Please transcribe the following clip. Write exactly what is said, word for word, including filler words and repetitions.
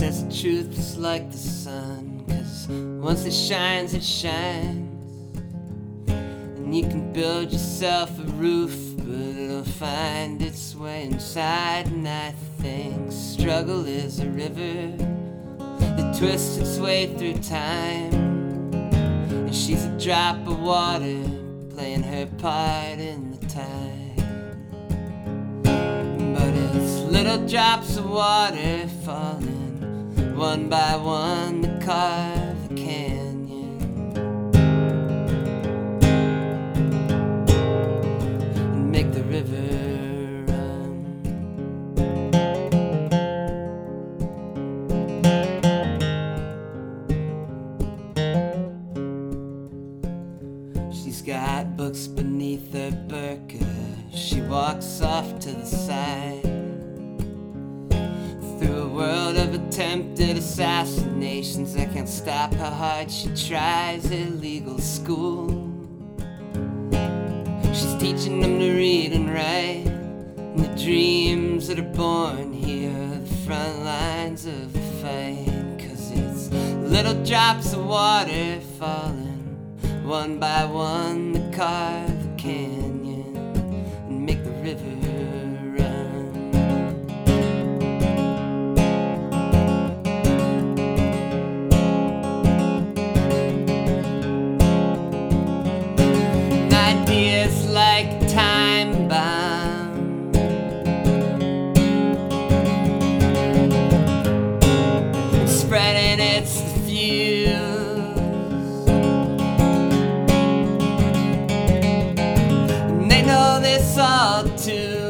says the truth is like the sun, 'cause once it shines, it shines. And you can build yourself a roof, but it'll find its way inside. And I think struggle is a river that twists its way through time, and she's a drop of water playing her part in the tide. But it's little drops of water falling one by one that carve the canyon and make the river run. She's got books beneath her burqa. She walks off to the side through a world of attempted assassinations. I can't stop how hard she tries. Illegal school, she's teaching them to read and write, and the dreams that are born here are the front lines of the fight. 'Cause it's little drops of water falling one by one that carve the canyon and make the river run. An idea's like a time bomb, spreading its diffuse. All too